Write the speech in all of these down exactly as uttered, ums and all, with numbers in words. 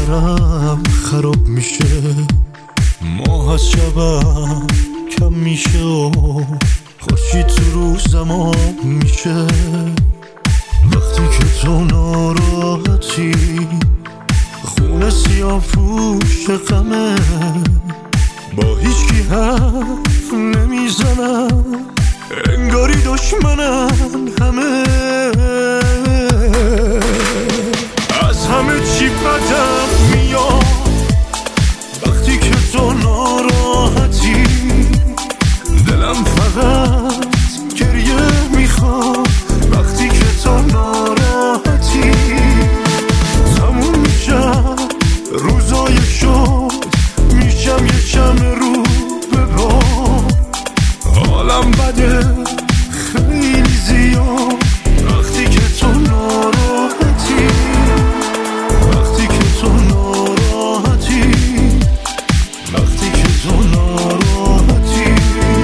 سرم خراب میشه، ماه از شبم کم میشه و خورشید تو روزم آب میشه. وقتی که تو ناراحتی خونه سیاه پوش غمه، با هیچکی حرف نمیزنم، انگاری دشمنن همه. از همه چی بدم میاد وقتی که تو ناراحتی، دلم فقط گریه میخواد وقتی که تو ناراحتی. تموم میشم روزای شد، میشم یه شمع رو به باد، حالم بده خیلی زیاد وقتی که تو ناراحتی، وقتی که تو ناراحتی، وقتی که تو ناراحتی.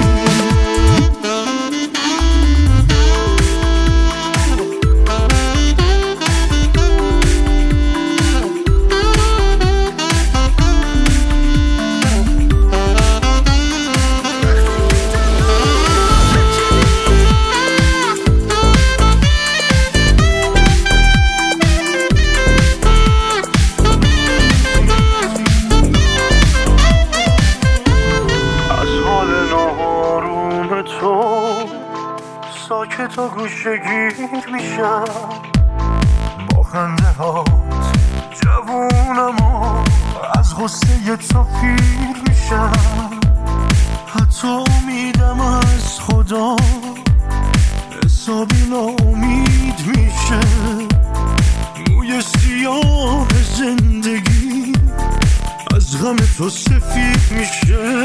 ساکت و گوشه گیر میشم، با خنده هات جوونم و از غصه تو پیر میشم. حتی امیدم از خدا حسابی ناامید میشه، موی سیاه زندگی از غم تو سفید میشه.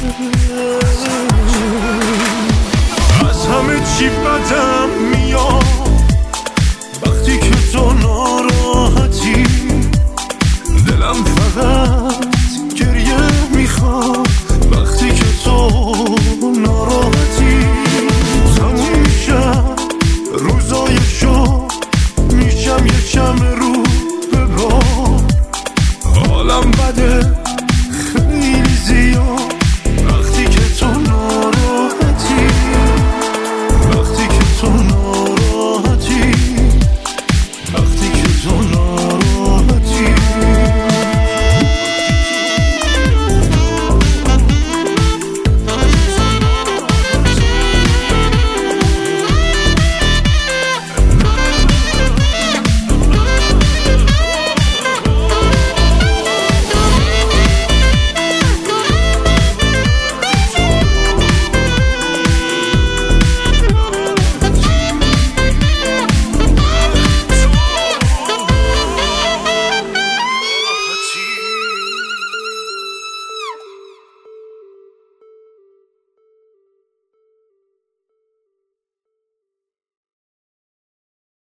از همه چی بدم میاد